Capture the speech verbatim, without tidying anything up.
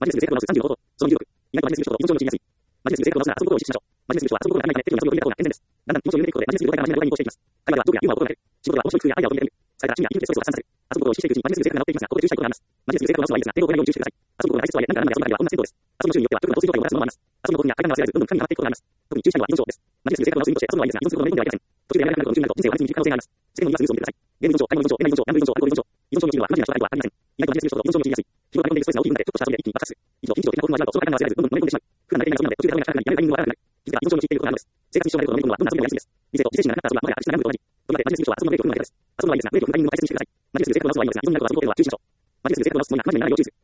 マジレスに成功のさんじゅうのこと、その入力、意外とマジレスにる人と気持ちの言いやすい。マジレスに成功の直すなら、そのことを意識しましょう。マジレスにる人は、そのことが頭に入って、手を遊びを入れた方が健全です。だんだん気持ちを入れていくことで、マジレスにる動画からマジレスにる動画に移行していきます。会話は、トークやユーモアを求める。仕事は、面白い工夫やアイデアを求める。された趣味やインプレスを発散させる。遊ぶことを意識していくうちに、マジレスに成功が治っていきますが、ここで注意したいことがあります。マジレスに成功の直すのはいいですが、抵抗を加えないように注意してください。遊ぶことが大切とはいえ、何から何まで遊ぶだけは女戦闘です。遊びの種類によっては、特に陶酔状態を出すものもあります。遊ぶことには階段が忘れず、どんどん深みにはまっていくことがあります。特に注意したいのは依存症です。マジレスに成功の直す意味として遊ぶのはいいですが、依存することを飲み込んではいけません。途中でやめられなくなることを夢中になると人生を破滅に向かう可能性があります。世間の今すぐニュースを見てください。ゲーム依存症、買い物依存症、恋愛依存症、ギャンブル依存症、アルコール依存症、依存症の起因は不真面目な人は相手はありません。意外とマジレスにる人と依存症に陥りやすい。日頃から飲んでいるストレスが大きくなって、ちょっとした遊びで一気に爆発する。以上、緊張的な興奮の味は、その階段が忘れず、どんどん飲み込んでしまう。普段慣れていない遊びなので、途中でやめられなくなることをやめるタイミングをわからなくなり、気づけば依存症に陥っていることがあるのです。生活に支障が出ることを飲み込むのはどんな遊びでもやりすぎです。理性と理性心がなかった遊びは、もはや悪質な遊びと同じ。とりわけマジレスにる人は遊ぶのブレーキを踏むのが下手です。遊ぶのはいいですが、ブレーキを踏むタイミングを大切にしてください。マジレスに成功の直すのはいいですが、依存になることはそのブレーキは注意しましょう。マジレスに成功の直すつもりがマジでになるよう注意する。